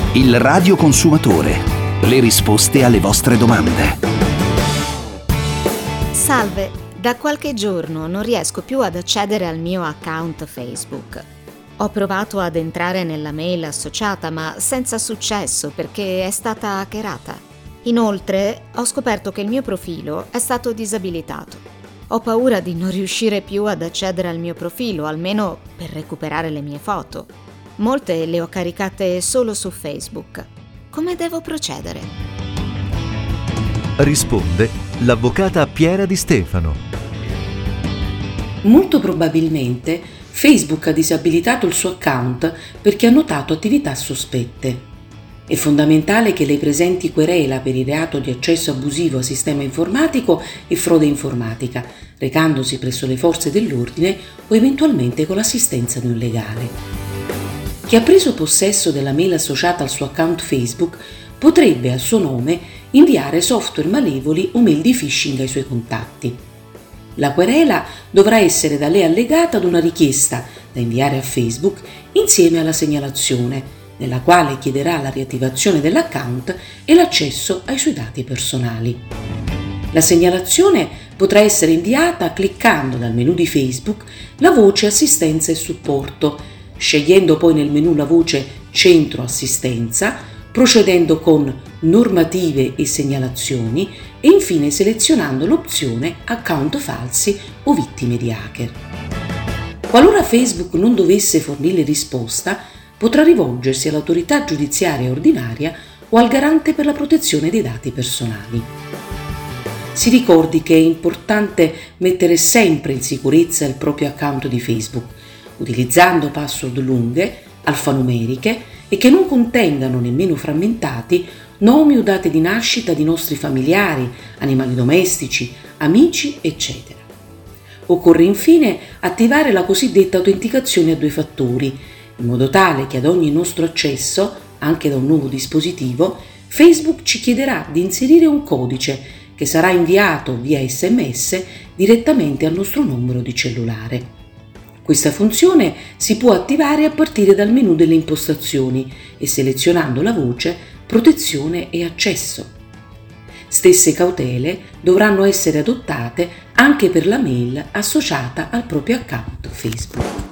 Il radioconsumatore. Le risposte alle vostre domande. Salve, da qualche giorno non riesco più ad accedere al mio account Facebook. Ho provato ad entrare nella mail associata, ma senza successo perché è stata hackerata. Inoltre, ho scoperto che il mio profilo è stato disabilitato. Ho paura di non riuscire più ad accedere al mio profilo, almeno per recuperare le mie foto. Molte le ho caricate solo su Facebook. Come devo procedere? Risponde l'avvocata Piera Di Stefano. Molto probabilmente Facebook ha disabilitato il suo account perché ha notato attività sospette. È fondamentale che lei presenti querela per il reato di accesso abusivo a sistema informatico e frode informatica, recandosi presso le forze dell'ordine o eventualmente con l'assistenza di un legale. Chi ha preso possesso della mail associata al suo account Facebook potrebbe a suo nome inviare software malevoli o mail di phishing ai suoi contatti. La querela dovrà essere da lei allegata ad una richiesta da inviare a Facebook insieme alla segnalazione, nella quale chiederà la riattivazione dell'account e l'accesso ai suoi dati personali. La segnalazione potrà essere inviata cliccando dal menu di Facebook la voce Assistenza e Supporto, scegliendo poi nel menu la voce Centro Assistenza, procedendo con Normative e segnalazioni e infine selezionando l'opzione Account falsi o vittime di hacker. Qualora Facebook non dovesse fornire risposta, potrà rivolgersi all'autorità giudiziaria ordinaria o al garante per la protezione dei dati personali. Si ricordi che è importante mettere sempre in sicurezza il proprio account di Facebook, utilizzando password lunghe, alfanumeriche e che non contengano nemmeno frammentati nomi o date di nascita di nostri familiari, animali domestici, amici, eccetera. Occorre infine attivare la cosiddetta autenticazione a 2 fattori, in modo tale che ad ogni nostro accesso, anche da un nuovo dispositivo, Facebook ci chiederà di inserire un codice che sarà inviato via SMS direttamente al nostro numero di cellulare. Questa funzione si può attivare a partire dal menu delle impostazioni e selezionando la voce Protezione e accesso. Stesse cautele dovranno essere adottate anche per la mail associata al proprio account Facebook.